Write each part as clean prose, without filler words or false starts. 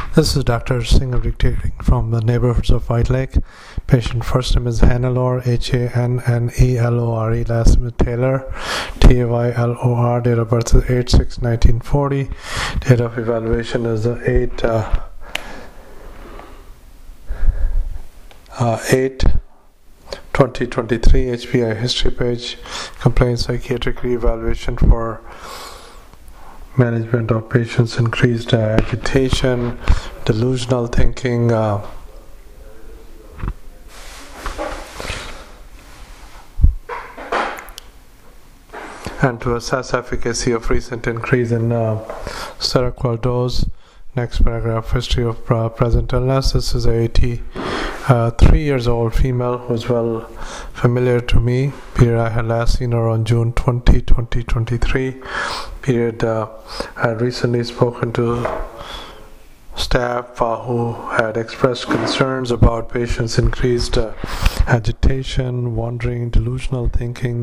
This is Dr. Singh dictating from the neighborhoods of White Lake. Patient first name is Hannelore, Hannelore. Last name is Taylor, Taylor. Date of birth is 8/6/1940. Date of evaluation is 8/2023. HPI history page. Complaint psychiatric re-evaluation for management of patients' increased agitation, delusional thinking, and to assess efficacy of recent increase in Seroquel dose. Next paragraph, history of present illness. This is a 3 years old female who's well familiar to me. Period, I had last seen her on June 20, 2023. Period, I had recently spoken to staff who had expressed concerns about patients' increased agitation, wandering, delusional thinking,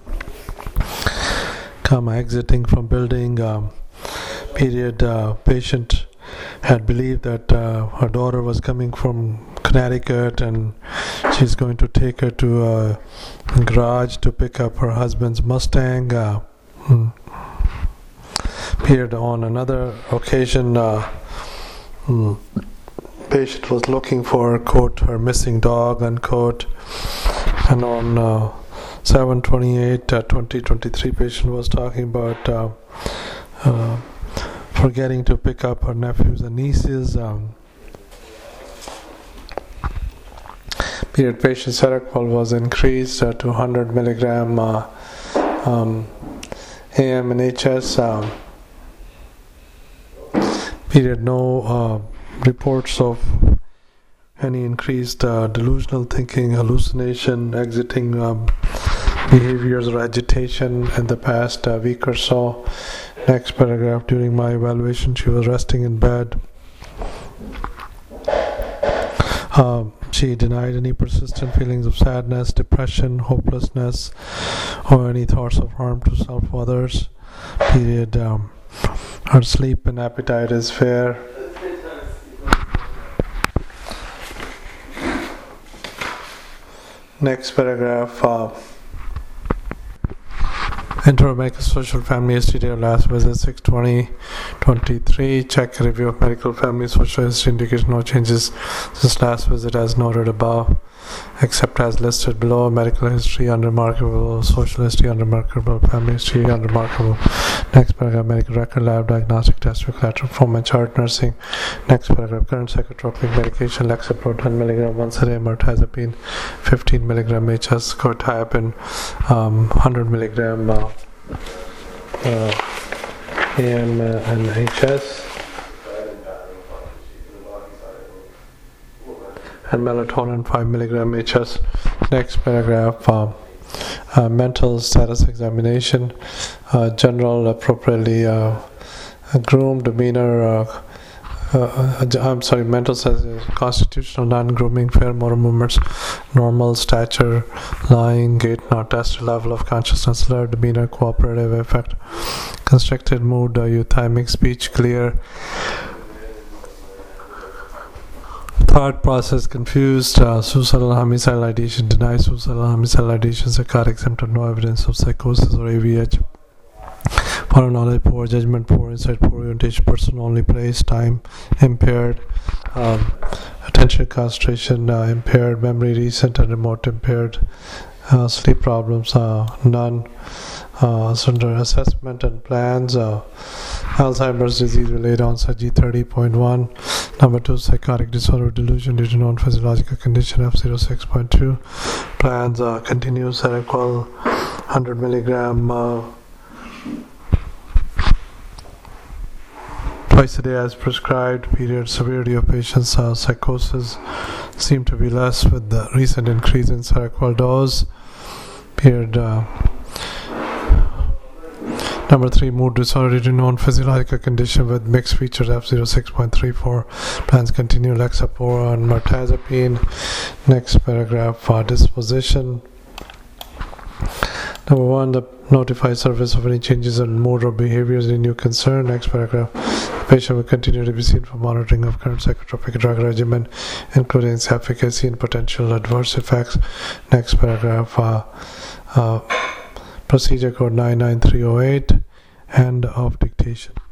exiting from building. Period, patient had believed that her daughter was coming from Connecticut and she's going to take her to a garage to pick up her husband's Mustang. Period, on another occasion, patient was looking for, quote, her missing dog, unquote. And on 7/28/2023, patient was talking about forgetting to pick up her nephews and nieces. Period, patient Seroquel was increased to 100 milligram AM and HS. Period, no reports of any increased delusional thinking, hallucination, exiting behaviors or agitation in the past week or so. Next paragraph, during my evaluation she was resting in bed. She denied any persistent feelings of sadness, depression, hopelessness, or any thoughts of harm to self or others. Period, her sleep and appetite is fair. Next paragraph, Intro medical social family history. Date of last visit 6/20/23. Check review of medical family social history indicates no changes since last visit as noted above, except as listed below. Medical history unremarkable, social history unremarkable, family history unremarkable. Next paragraph, medical record, lab diagnostic test, collateral form chart, nursing. Next paragraph, current psychotropic medication, Lexapro 10 mg once a day, mirtazapine 15 mg HS, quetiapine 100 mg AM and HS, and melatonin 5 mg HS. Next paragraph, mental status examination, general appropriately groomed demeanor, mental status, constitutional non-grooming, fair motor movements, normal stature, lying, gait not tested, level of consciousness, alert, demeanor, cooperative effect, constricted mood, euthymic speech, clear, thought process confused, suicidal homicidal ideation, denied suicidal homicidal ideation, psychotic symptom, no evidence of psychosis or AVH. Poor knowledge, poor judgment, poor insight, poor orientation, person only, place, time impaired, attention concentration impaired, memory recent and remote impaired, sleep problems none. Under assessment and plans, Alzheimer's disease with late onset G30.1. Number 2, psychotic disorder, delusion due to known physiological condition F06.2. Plans continue Seroquel 100 milligram twice a day as prescribed. Period, severity of patient's psychosis seem to be less with the recent increase in Seroquel dose. Period. Number 3, mood disorder due to known physiological condition with mixed features F06.34. Plans continue Lexapro and mirtazapine. Next paragraph, disposition. Number 1, the notify service of any changes in mood or behaviors, any new concern. Next paragraph, Patient will continue to be seen for monitoring of current psychotropic drug regimen, including its efficacy and potential adverse effects. Next paragraph, procedure code 99308, end of dictation.